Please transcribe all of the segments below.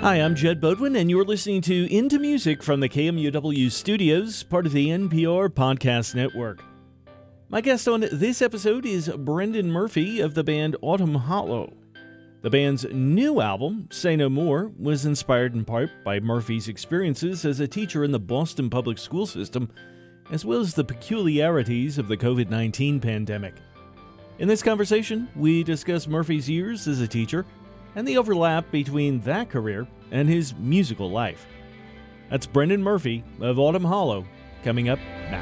Hi, I'm Jed Bodwin, and you're listening to Into Music from the KMUW studios, part of the NPR Podcast Network. My guest on this episode is Brendan Murphy of the band Autumn Hollow. The band's new album, Say No More, was inspired in part by Murphy's experiences as a teacher in the Boston public school system, as well as the peculiarities of the COVID-19 pandemic. In this conversation, we discuss Murphy's years as a teacher and the overlap between that career and his musical life. That's Brendan Murphy of Autumn Hollow, coming up now.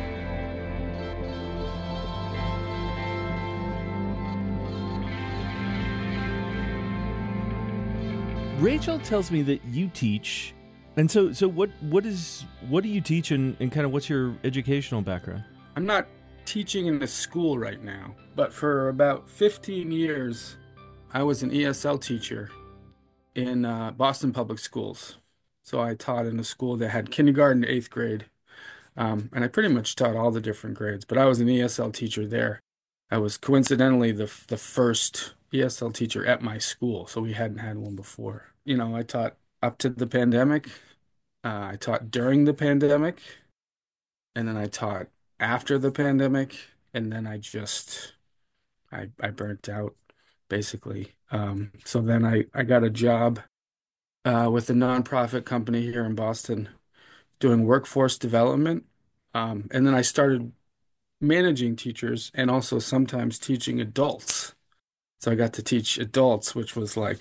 Rachel tells me that you teach, and so what do you teach, and kind of what's your educational background? I'm not teaching in a school right now, but for about 15 years, I was an ESL teacher in Boston Public Schools. So I taught in a school that had kindergarten to 8th grade, and I pretty much taught all the different grades, but I was an ESL teacher there. I was coincidentally the first ESL teacher at my school, so we hadn't had one before. You know, I taught up to the pandemic, I taught during the pandemic, and then I taught after the pandemic, and then I burnt out, basically. So then I got a job with a nonprofit company here in Boston doing workforce development. And then I started managing teachers and also sometimes teaching adults. So I got to teach adults, which was like,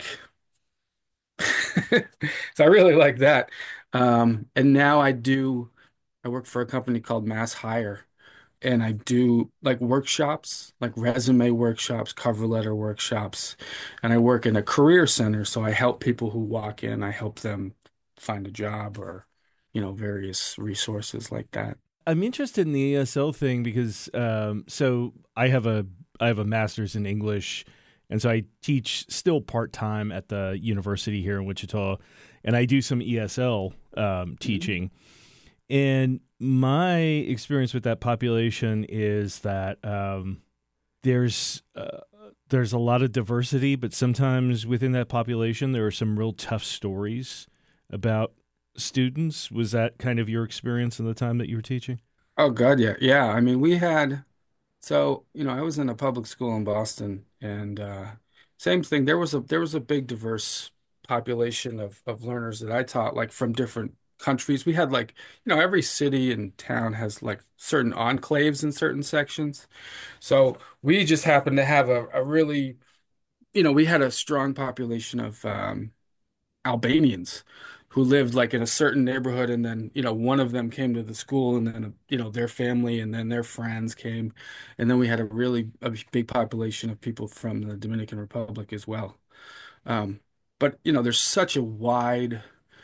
so I really like that. And now I work for a company called Mass Hire, and I do like workshops, like resume workshops, cover letter workshops, and I work in a career center. So I help people who walk in, I help them find a job or, various resources like that. I'm interested in the ESL thing because so I have a master's in English, and so I teach still part-time at the university here in Wichita, and I do some ESL teaching. And my experience with that population is that there's a lot of diversity, but sometimes within that population there are some real tough stories about students. Was that kind of your experience in the time that you were teaching? Oh God, yeah. Yeah. I mean, I was in a public school in Boston, and same thing. There was a big diverse population of learners that I taught, like from different countries. We had like, every city and town has like certain enclaves in certain sections. So we just happened to have a really, we had a strong population of Albanians who lived like in a certain neighborhood, and then one of them came to the school, and then their family and then their friends came, and then we had a big population of people from the Dominican Republic as well. Um, but there's such a wide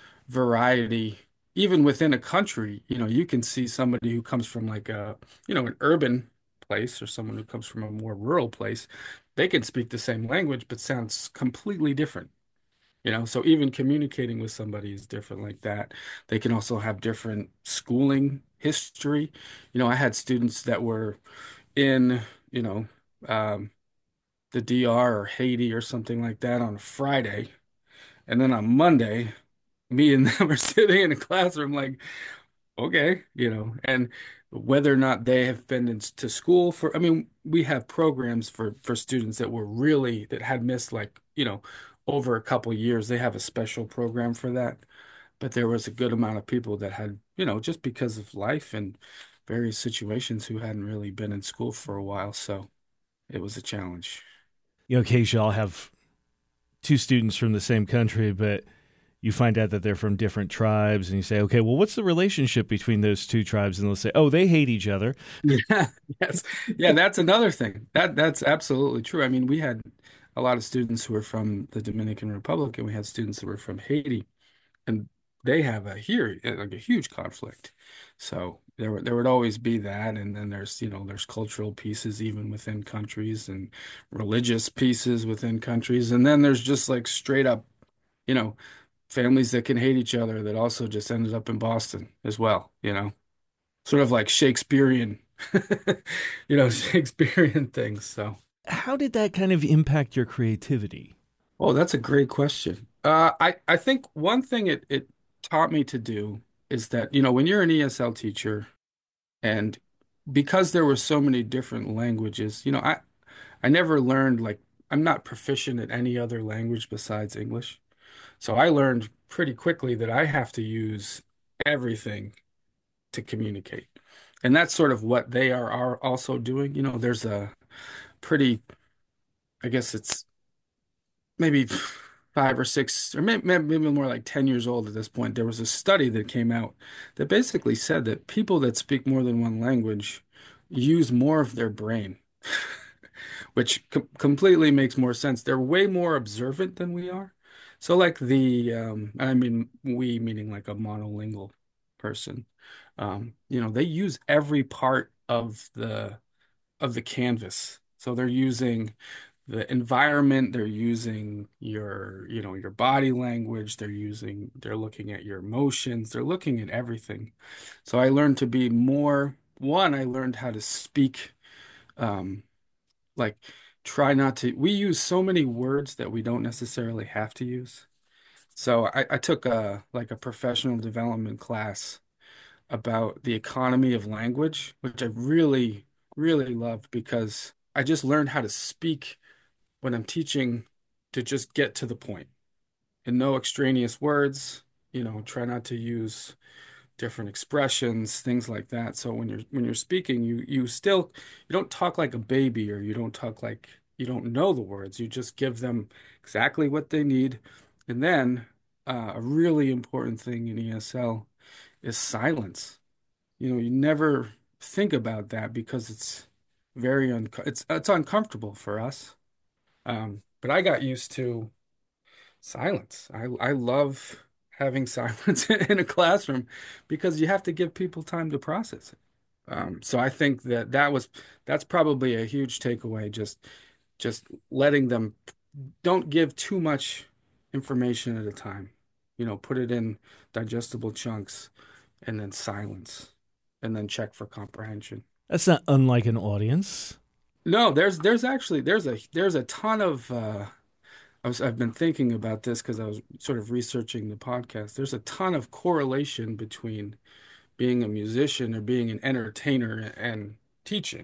variety even within a country. You can see somebody who comes from like an urban place, or someone who comes from a more rural place. They can speak the same language but sounds completely different. So even communicating with somebody is different like that. They can also have different schooling history. I had students that were in, you know, um, the DR or Haiti or something like that on a Friday. And then on Monday, me and them are sitting in a classroom like, okay, and whether or not they have been to school for, I mean, we have programs for students that had missed like, over a couple years. They have a special program for that. But there was a good amount of people that had, just because of life and various situations, who hadn't really been in school for a while. So it was a challenge. Occasionally I'll have two students from the same country, but you find out that they're from different tribes, and you say, okay, well, what's the relationship between those two tribes? And they'll say, oh, they hate each other. Yeah, yes. Yeah, that's another thing. That's absolutely true. I mean, we had a lot of students who were from the Dominican Republic, and we had students that were from Haiti, and they have like a huge conflict. So there would always be that, and then there's cultural pieces even within countries, and religious pieces within countries, and then there's just like straight up, you know, families that can hate each other that also just ended up in Boston as well, sort of like Shakespearean, Shakespearean things. So how did that kind of impact your creativity? Oh, that's a great question. I think one thing it taught me to do is that, when you're an ESL teacher, and because there were so many different languages, I never learned, like, I'm not proficient at any other language besides English. So I learned pretty quickly that I have to use everything to communicate. And that's sort of what they are also doing. There's a pretty, I guess it's maybe 5 or 6, or maybe more like 10 years old at this point. There was a study that came out that basically said that people that speak more than one language use more of their brain, which completely makes more sense. They're way more observant than we are. So, like I mean, we meaning like a monolingual person, they use every part of the canvas. So they're using the environment, they're using your body language, they're looking at your emotions, they're looking at everything. So I learned to be more, one, I learned how to speak, um, like try not to, we use so many words that we don't necessarily have to use. So I took a professional development class about the economy of language, which I really, really loved because I just learned how to speak when I'm teaching to just get to the point and no extraneous words, try not to use different expressions, things like that. So when you're speaking, you don't talk like a baby, or you don't talk like you don't know the words. You just give them exactly what they need. And then a really important thing in ESL is silence. You never think about that because it's uncomfortable for us. But I got used to silence. I love having silence in a classroom because you have to give people time to process it. So I think that's probably a huge takeaway. Just letting them, don't give too much information at a time. Put it in digestible chunks, and then silence, and then check for comprehension. That's not unlike an audience. No, there's actually there's a ton of I've been thinking about this because I was sort of researching the podcast. There's a ton of correlation between being a musician or being an entertainer and teaching.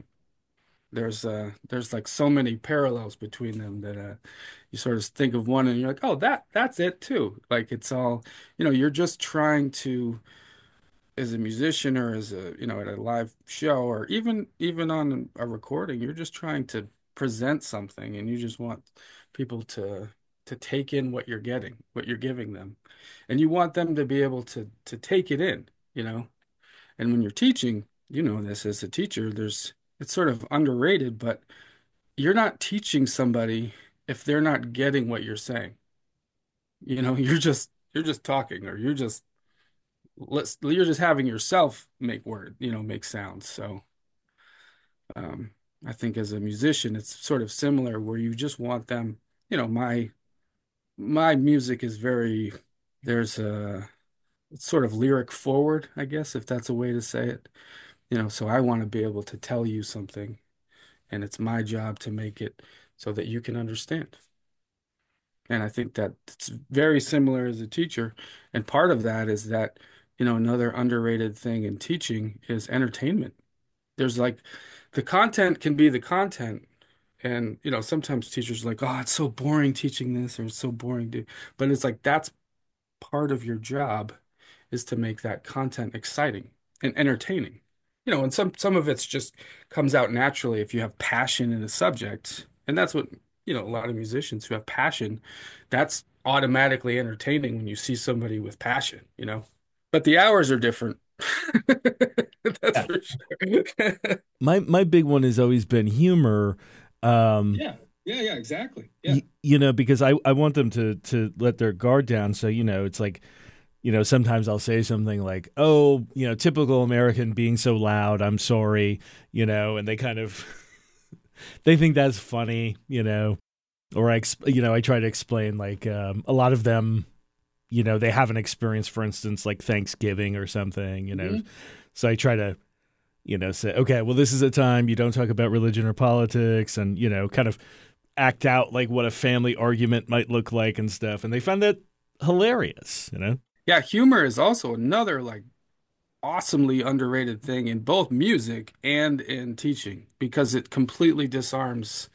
There's like so many parallels between them that you sort of think of one and you're like, oh, that's it too. Like it's all, you're just trying to, as a musician or as at a live show, or even on a recording, you're just trying to present something, and you just want people to take in what you're getting, what you're giving them, and you want them to be able to take it in. And when you're teaching, this as a teacher, it's sort of underrated, but you're not teaching somebody if they're not getting what you're saying. You're just talking, or you're just having yourself make sounds. So I think as a musician, it's sort of similar where you just want them, my music is very, there's a, it's sort of lyric forward, I guess, if that's a way to say it. So I want to be able to tell you something, and it's my job to make it so that you can understand. And I think that it's very similar as a teacher. And part of that is that, another underrated thing in teaching is entertainment. There's like the content can be the content. And, sometimes teachers are like, oh, it's so boring teaching this, or it's so boring to, but it's like that's part of your job, is to make that content exciting and entertaining. And some of it's just comes out naturally if you have passion in a subject. And that's what, a lot of musicians who have passion, that's automatically entertaining when you see somebody with passion. But the hours are different. That's Yeah. for sure. My big one has always been humor. Um, Yeah. Yeah, yeah, exactly. Yeah. because I want them to let their guard down. So, it's like, sometimes I'll say something like, oh, typical American being so loud, I'm sorry, and they kind of, they think that's funny. Or I try to explain like a lot of them, they have an experience, for instance, like Thanksgiving or something. Hmm. So I try to, say, okay, well, this is a time you don't talk about religion or politics, and, kind of act out like what a family argument might look like and stuff. And they found that hilarious, you know? Yeah, humor is also another like awesomely underrated thing in both music and in teaching because it completely disarms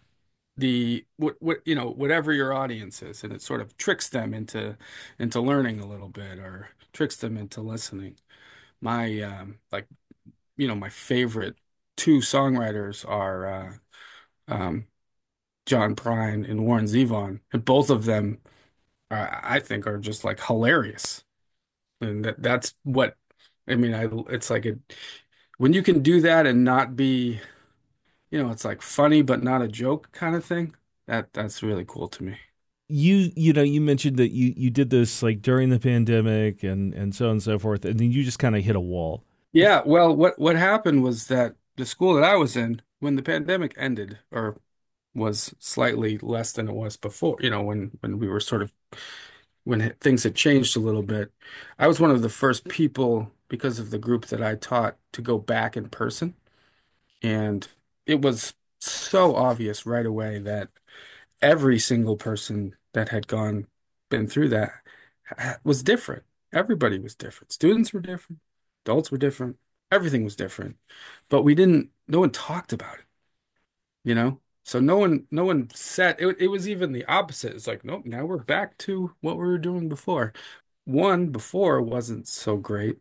what whatever your audience is, and it sort of tricks them into learning a little bit or tricks them into listening. My like my favorite two songwriters are um John Prine and Warren Zevon, and both of them I think are just like hilarious. And that's what I mean. It's like when you can do that and not be, it's like funny but not a joke kind of thing. That's really cool to me. You mentioned that you did this like during the pandemic and so on and so forth, and then you just kind of hit a wall. Yeah, well, what happened was that the school that I was in, when the pandemic ended, or was slightly less than it was before, when we were sort of when things had changed a little bit, I was one of the first people because of the group that I taught to go back in person. And it was so obvious right away that every single person that had been through that was different. Everybody was different. Students were different. Adults were different. Everything was different. But no one talked about it, you know? So no one said it was even the opposite. It's like, nope, now we're back to what we were doing before. One before wasn't so great.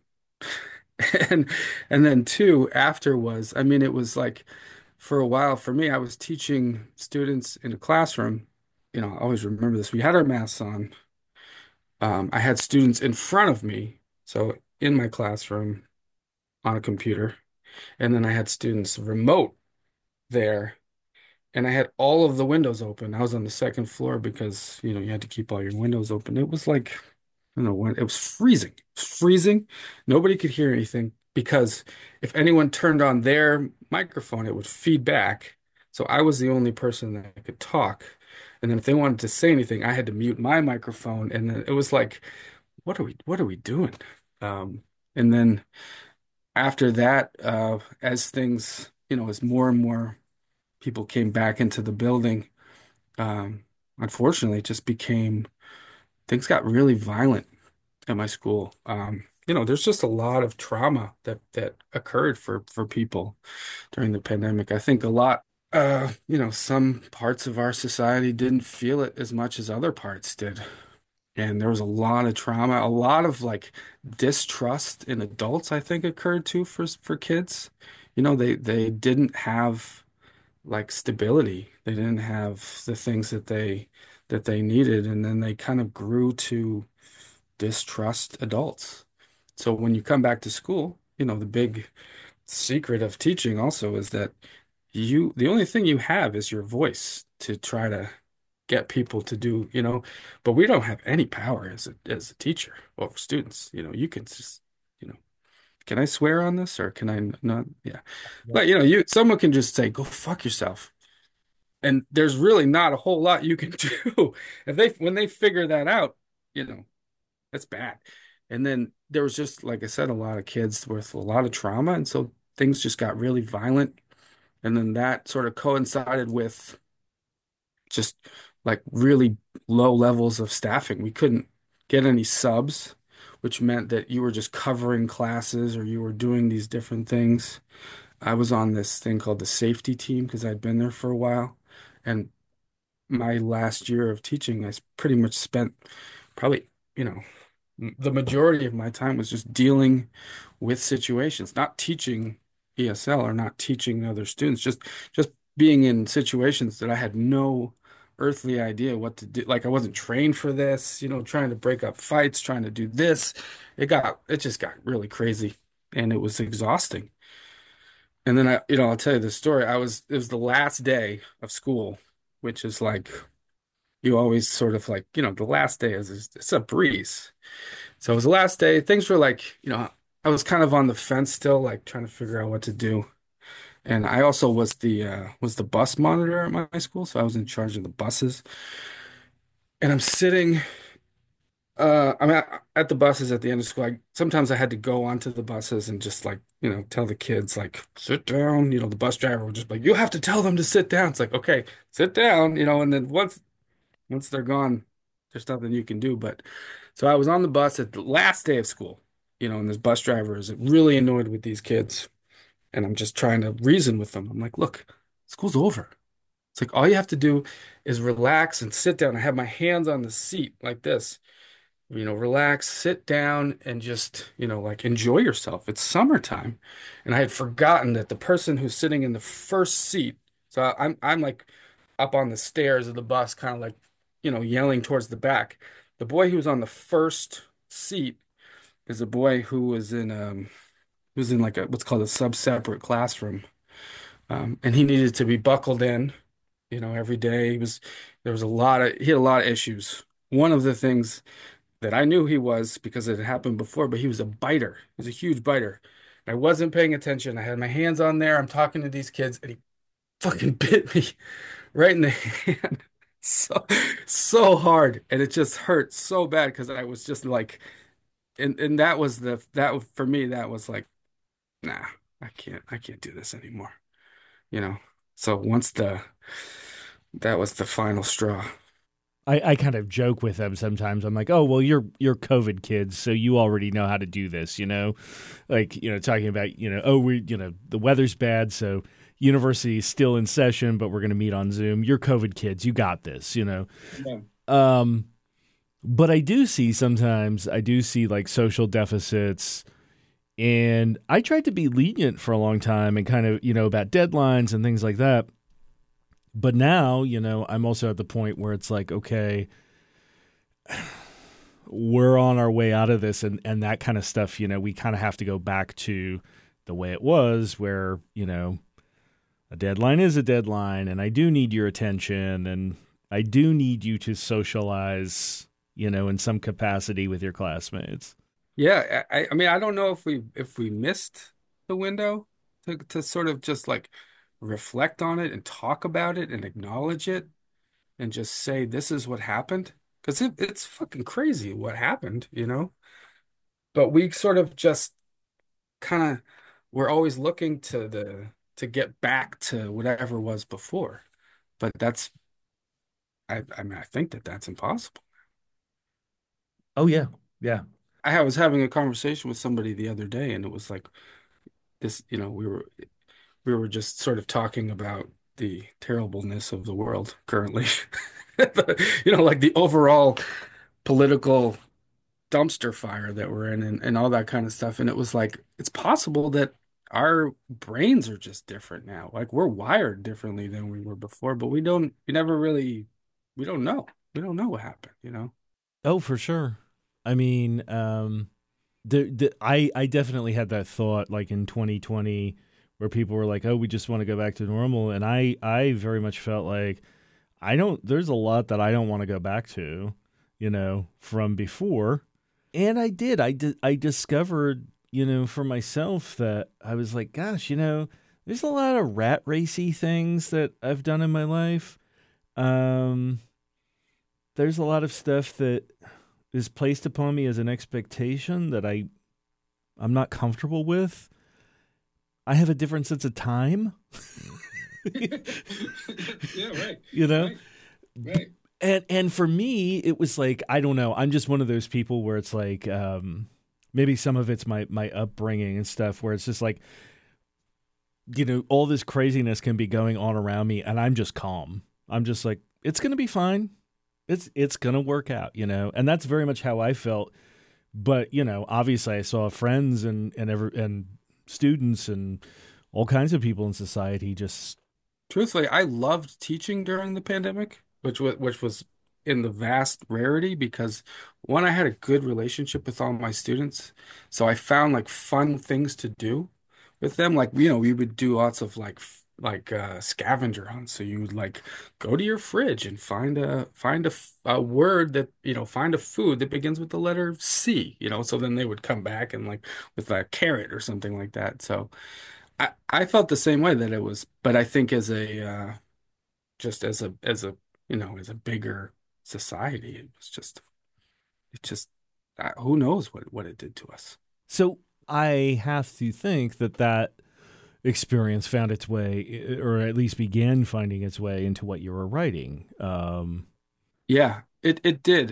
And and then two after was, I mean, it was like for a while for me, I was teaching students in a classroom. I always remember this. We had our masks on. I had students in front of me, so in my classroom on a computer, and then I had students remote there, and I had all of the windows open. I was on the second floor because, you had to keep all your windows open. It was like, I don't know when, it was freezing. It was freezing. Nobody could hear anything because if anyone turned on their microphone, it would feed back. So I was the only person that could talk. And then if they wanted to say anything, I had to mute my microphone. And then it was like, what are we doing? And then after that, as things, as more and more people came back into the building, um, unfortunately, it just became things got really violent at my school. There's just a lot of trauma that occurred for people during the pandemic. I think a lot, some parts of our society didn't feel it as much as other parts did. And there was a lot of trauma, a lot of like distrust in adults, I think occurred too for kids. They didn't have like stability. They didn't have the things that they needed, and then they kind of grew to distrust adults. So when you come back to school, the big secret of teaching also is that the only thing you have is your voice to try to get people to do, but we don't have any power as a teacher over students. You can just, can I swear on this or can I not? Yeah. But someone can just say, go fuck yourself. And there's really not a whole lot you can do. When they figure that out, that's bad. And then there was just, like I said, a lot of kids with a lot of trauma. And so things just got really violent. And then that sort of coincided with just like really low levels of staffing. We couldn't get any subs, which meant that you were just covering classes or you were doing these different things. I was on this thing called the safety team because I'd been there for a while. And my last year of teaching, pretty much spent probably, the majority of my time was just dealing with situations, not teaching ESL or not teaching other students, just being in situations that I had no earthly idea what to do. Like I wasn't trained for this, trying to break up fights, trying to do this. It just got really crazy and it was exhausting. And then I'll tell you the story. It was the last day of school, which is like you always sort of like, the last day is it's a breeze. So it was the last day. Things were like, I was kind of on the fence still, like trying to figure out what to do. And I also was the bus monitor at my school, so I was in charge of the buses. And I'm sitting, I mean, at the buses at the end of school, sometimes I had to go onto the buses and just like, tell the kids like, sit down. The bus driver would just be like, you have to tell them to sit down. It's like, okay, sit down, and then once they're gone, there's nothing you can do. But so I was on the bus at the last day of school, and this bus driver is really annoyed with these kids. And I'm just trying to reason with them. I'm like, look, school's over. It's like all you have to do is relax and sit down. I have my hands on the seat like this. Relax, sit down, and just, like enjoy yourself. It's summertime. And I had forgotten that the person who's sitting in the first seat, so I'm like up on the stairs of the bus, kind of like, yelling towards the back. The boy who was on the first seat is a boy who was in like what's called a sub-separate classroom. And he needed to be buckled in, every day. He had a lot of issues. One of the things that I knew he was because it had happened before, but he was a biter. He was a huge biter. And I wasn't paying attention. I had my hands on there. I'm talking to these kids, and he fucking bit me right in the hand. So so hard. And it just hurt so bad because I was just like, and for me, that was like, nah, I can't do this anymore. You know. So that was the final straw. I kind of joke with them sometimes. I'm like, oh well, you're COVID kids, so you already know how to do this, like talking about oh we the weather's bad, so university is still in session, but we're going to meet on Zoom. You're COVID kids, you got this. Yeah. Um, but I do see like social deficits, and I tried to be lenient for a long time and kind of about deadlines and things like that. But now, I'm also at the point where it's like, okay, we're on our way out of this, and that kind of stuff, we kind of have to go back to the way it was where, a deadline is a deadline, and I do need your attention, and I do need you to socialize, in some capacity with your classmates. Yeah, I mean, I don't know if we missed the window to sort of just like reflect on it and talk about it and acknowledge it and just say this is what happened because it's fucking crazy what happened. But we sort of just kind of we're always looking to get back to whatever was before. But I mean, I think that that's impossible. Oh yeah, yeah. I was having a conversation with somebody the other day, and it was like this, we were just sort of talking about the terribleness of the world currently. Like the overall political dumpster fire that we're in and all that kind of stuff. And it was like, it's possible that our brains are just different now. Like we're wired differently than we were before, but we don't know. We don't know what happened. Oh, for sure. I mean, I definitely had that thought like in 2020 where people were like, "Oh, we just want to go back to normal," and I very much felt like I don't. There's a lot that I don't want to go back to, from before, and I did. I discovered, for myself that I was like, gosh, there's a lot of rat racy things that I've done in my life. Um, there's a lot of stuff that is placed upon me as an expectation that I'm not comfortable with. I have a different sense of time. Yeah, right. you know? Right. Right. And for me, it was like, I don't know. I'm just one of those people where it's like, maybe some of it's my upbringing and stuff where it's just like, all this craziness can be going on around me and I'm just calm. I'm just like, it's going to be fine. It's going to work out, and that's very much how I felt. But, obviously I saw friends and students and all kinds of people in society just, Truthfully, I loved teaching during the pandemic, which was in the vast rarity because one, I had a good relationship with all my students, so I found like fun things to do with them. Like, we would do lots of scavenger hunts. So you would like go to your fridge and find a word that, find a food that begins with the letter C, so then they would come back and like with a carrot or something like that. So I felt the same way that it was, but I think as a just as a bigger society, it just who knows what it did to us. So I have to think that that experience found its way, or at least began finding its way into what you were writing. Yeah, it did.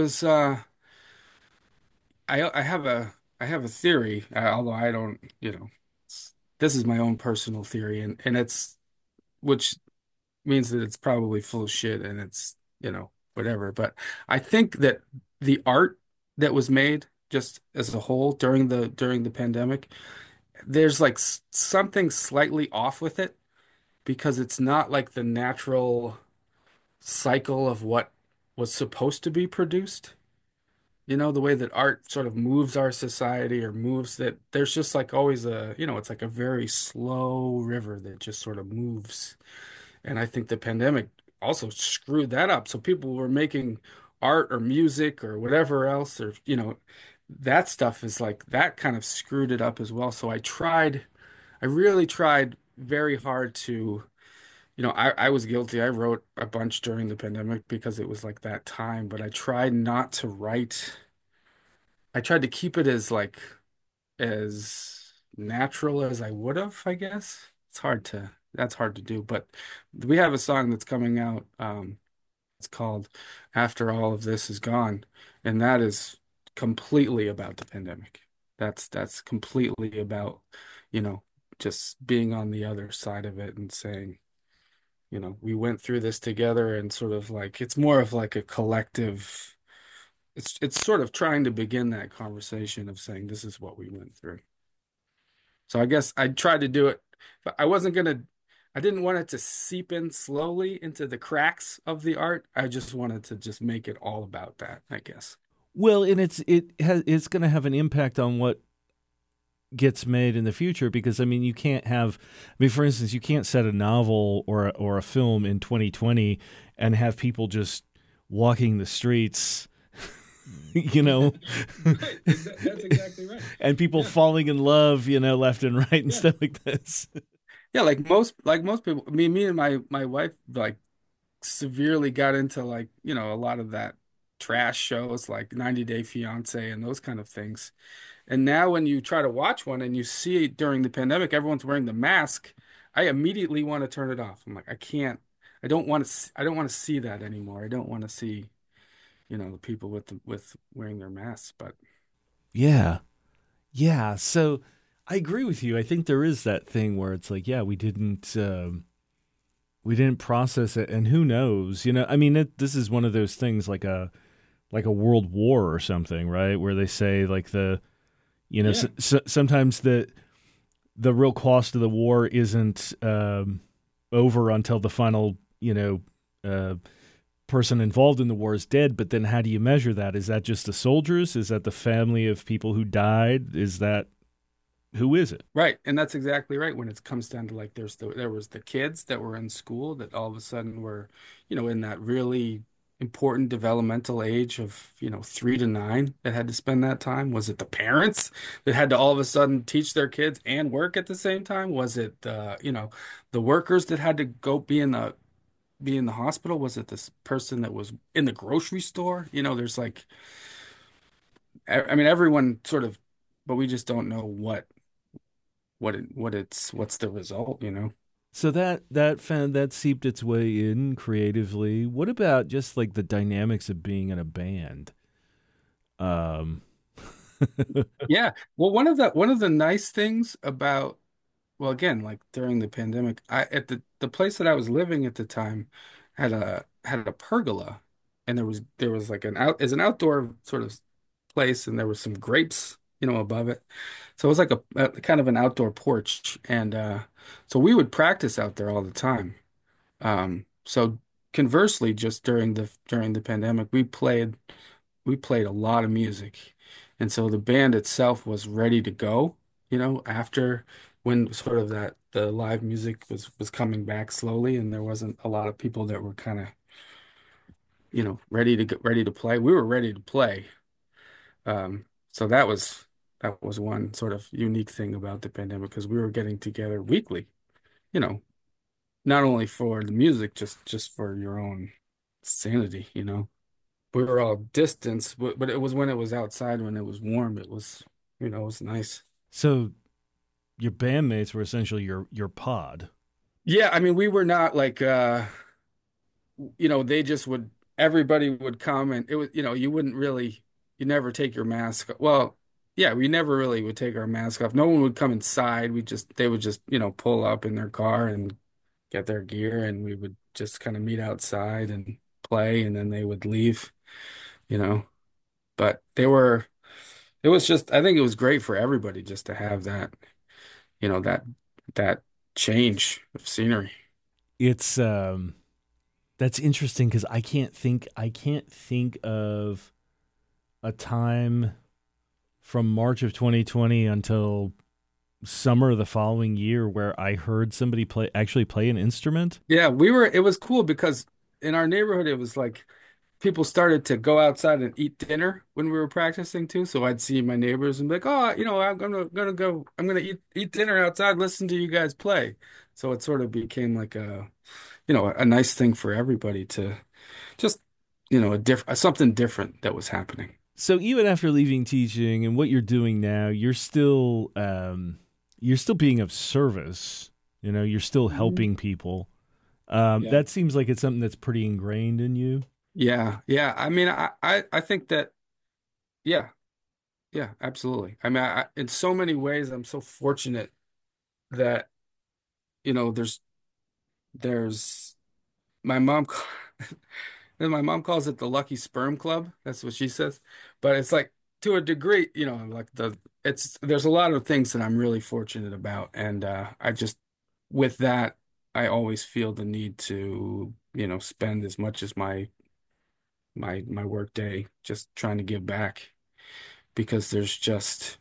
I have a theory, although I don't, this is my own personal theory, and it's which means that it's probably full of shit and it's, whatever. But I think that the art that was made just as a whole during the pandemic, there's like something slightly off with it because it's not like the natural cycle of what was supposed to be produced. The way that art sort of moves our society or moves that there's just like always it's like a very slow river that just sort of moves. And I think the pandemic also screwed that up. So people were making art or music or whatever else, or, that stuff is like that kind of screwed it up as well. So I really tried very hard to, I was guilty. I wrote a bunch during the pandemic because it was like that time, but I tried not to write. I tried to keep it as natural as I would have, I guess. That's hard to do, but we have a song that's coming out. It's called After All of This Is Gone, and that is completely about the pandemic. That's completely about, you know, just being on the other side of it and saying, we went through this together and sort of like it's more of like a collective, it's sort of trying to begin that conversation of saying this is what we went through. So I guess I tried to do it, but I didn't want it to seep in slowly into the cracks of the art. I just wanted to just make it all about that, I guess. Well, and it's going to have an impact on what gets made in the future because I mean you can't have I mean for instance you can't set a novel or a film in 2020 and have people just walking the streets you know Right. That's exactly right. and people Yeah. falling in love left and right and Yeah. stuff like this. Yeah, like most people, me and my wife like severely got into like, a lot of that trash shows like 90 Day Fiance and those kind of things. And now when you try to watch one and you see it during the pandemic, everyone's wearing the mask, I immediately want to turn it off. I'm like, I can't, I don't want to see that anymore. I don't want to see, the people with wearing their masks. But Yeah. Yeah, so I agree with you. I think there is that thing where it's like, yeah, we didn't process it, and who knows? I mean, this is one of those things like a world war or something, right? Where they say like yeah, sometimes the real cost of the war isn't over until the final uh, person involved in the war is dead. But then, how do you measure that? Is that just the soldiers? Is that the family of people who died? Is that who is it? right. And that's exactly right. When it comes down to like, there was the kids that were in school that all of a sudden were, in that really important developmental age of, 3 to 9 that had to spend that time. Was it the parents that had to all of a sudden teach their kids and work at the same time? Was it, the workers that had to go be in the hospital? Was it this person that was in the grocery store? There's like, I mean, everyone sort of, but we just don't know what's the result? So that seeped its way in creatively. What about just like the dynamics of being in a band? Um, Yeah. Well, one of the nice things about, well, again, like during the pandemic, I at the place that I was living at the time had a pergola, and there was like an outdoor sort of place, and there was some grapes, above it. So it was like a kind of an outdoor porch, and so we would practice out there all the time. So conversely, just during the pandemic, we played a lot of music. And so the band itself was ready to go, after when sort of that the live music was coming back slowly and there wasn't a lot of people that were kind of, ready to play. We were ready to play. So that was one sort of unique thing about the pandemic because we were getting together weekly, you know, not only for the music, just for your own sanity. we were all distanced, but it was when it was outside, when it was warm. It was, it was nice. So your bandmates were essentially your pod. Yeah, I mean, we were not like they just would everybody would come and it was, you wouldn't really you never take your mask. Well, yeah, we never really would take our mask off. No one would come inside. They would just, pull up in their car and get their gear and we would just kind of meet outside and play and then they would leave, you know. But it was just I think it was great for everybody just to have that, that change of scenery. It's that's interesting because I can't think of a time from March of 2020 until summer of the following year where I heard somebody play an instrument. Yeah, it was cool because in our neighborhood it was like people started to go outside and eat dinner when we were practicing too. So I'd see my neighbors and be like, "Oh, I'm gonna eat dinner outside, listen to you guys play." So it sort of became like a nice thing for everybody to just, a something different that was happening. So even after leaving teaching and what you're doing now, you're still being of service. You're still Mhm. helping people. Yeah. That seems like it's something that's pretty ingrained in you. Yeah. Yeah. I mean, I think that, yeah, yeah, absolutely. I mean, in so many ways, I'm so fortunate that, you know, there's my mom and my mom calls it the Lucky Sperm Club. That's what she says. But it's like to a degree, like there's a lot of things that I'm really fortunate about. And I just with that, I always feel the need to, spend as much as my work day just trying to give back because there's just,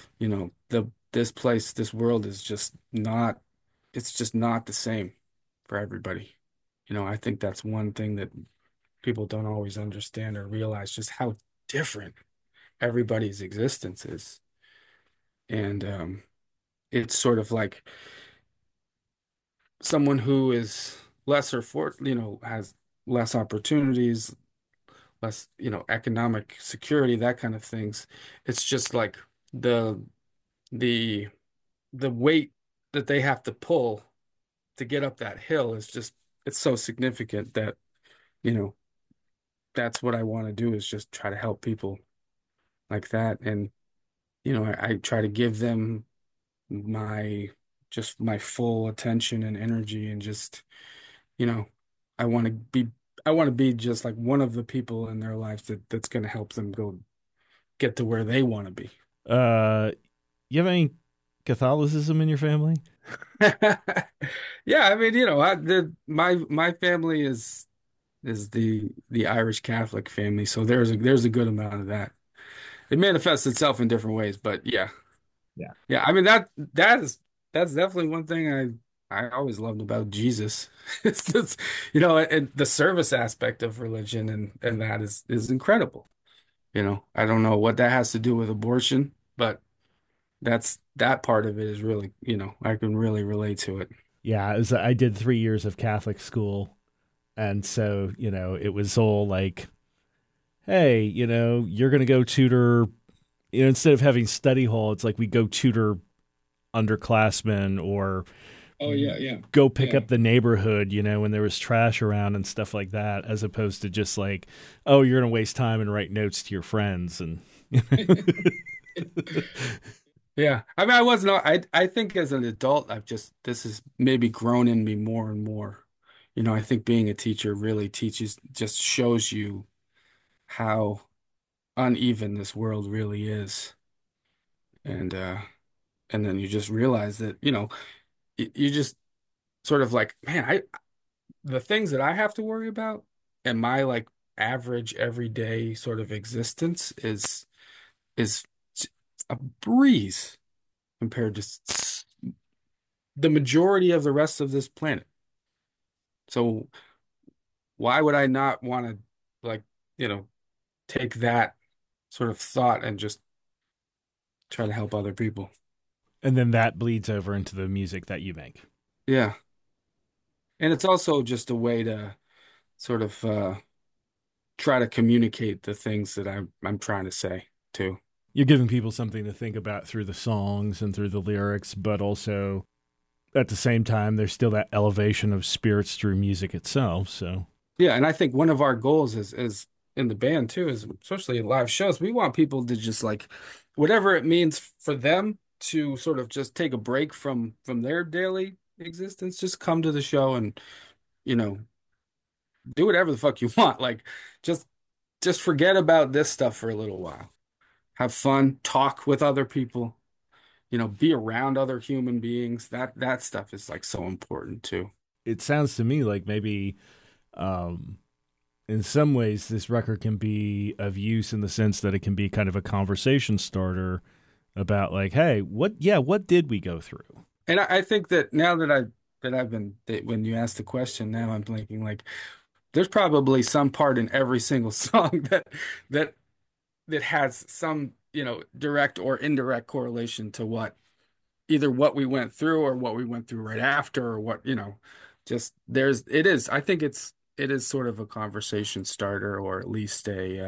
this world is just not it's just not the same for everybody. I think that's one thing that people don't always understand or realize just how different everybody's existence is. And it's sort of like someone who is has less opportunities, less, economic security, that kind of things. It's just like the the the weight that they have to pull to get up that hill is just it's so significant that, you know, that's what I want to do is just try to help people like that. And, I try to give them my my full attention and energy and just, you know, I want to be I want to be just like one of the people in their lives that's going to help them go get to where they want to be. Uh, you have any Catholicism in your family? Yeah, I mean, my family is the Irish Catholic family, so there's a good amount of that. It manifests itself in different ways, but yeah. Yeah. Yeah, I mean that's definitely one thing I always loved about Jesus. It's and the service aspect of religion and that is incredible. I don't know what that has to do with abortion, but that part of it is really, I can really relate to it. Yeah, I did 3 years of Catholic school, and so it was all like, hey, you're gonna go tutor. Instead of having study hall, it's like we go tutor underclassmen or Oh yeah, yeah. go pick Yeah. up the neighborhood, when there was trash around and stuff like that, as opposed to just like, oh, you're gonna waste time and write notes to your friends and Yeah. I mean, I wasn't, I think as an adult, this has maybe grown in me more and more. I think being a teacher really just shows you how uneven this world really is. And, and then you just realize that, you just sort of like, man, the things that I have to worry about and my like average everyday sort of existence is a breeze compared to the majority of the rest of this planet. So why would I not want to like, you know, take that sort of thought and just try to help other people? and then that bleeds over into the music that you make. Yeah. And it's also just a way to sort of try to communicate the things that I'm trying to say too. You're giving people something to think about through the songs and through the lyrics, but also at the same time, there's still that elevation of spirits through music itself. So Yeah, and I think one of our goals is in the band too, is especially in live shows, we want people to just like whatever it means for them to sort of just take a break from their daily existence, just come to the show and, you know, do whatever the fuck you want. Like just just forget about this stuff for a little while. Have fun, talk with other people, be around other human beings. That stuff is like so important too. it sounds to me like maybe um, in some ways this record can be of use in the sense that it can be kind of a conversation starter about like, hey, what did we go through? And I think that now that when you ask the question, now I'm thinking like there's probably some part in every single song that that has some, direct or indirect correlation to either what we went through or what we went through right after or what, just I think it is sort of a conversation starter or at least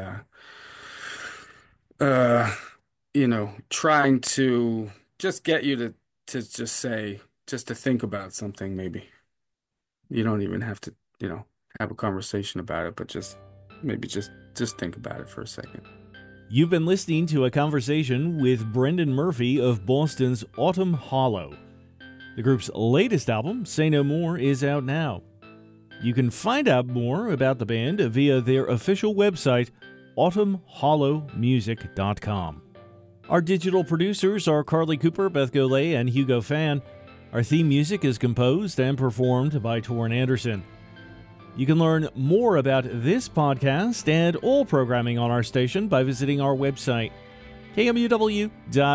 uh, trying to just get you to just say, just to think about something maybe. You don't even have to, have a conversation about it, but just maybe just think about it for a second. You've been listening to a conversation with Brendan Murphy of Boston's Autumn Hollow. The group's latest album, Say No More, is out now. You can find out more about the band via their official website, autumnhollowmusic.com. Our digital producers are Carly Cooper, Beth Golay, and Hugo Fan. Our theme music is composed and performed by Torrin Anderson. You can learn more about this podcast and all programming on our station by visiting our website, kmuw.org.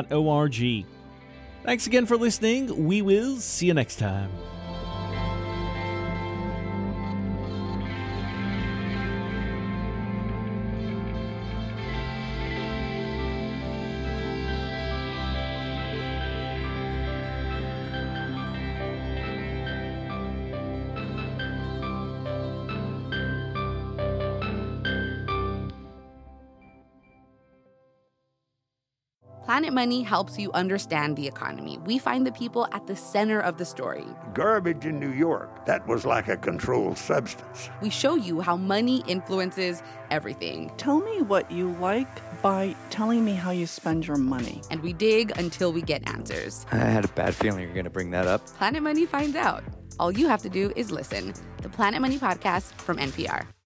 Thanks again for listening. We will see you next time. Planet Money helps you understand the economy. We find the people at the center of the story. Garbage in New York, that was like a controlled substance. We show you how money influences everything. Tell me what you like by telling me how you spend your money. And we dig until we get answers. I had a bad feeling you were going to bring that up. Planet Money finds out. All you have to do is listen. The Planet Money Podcast from NPR.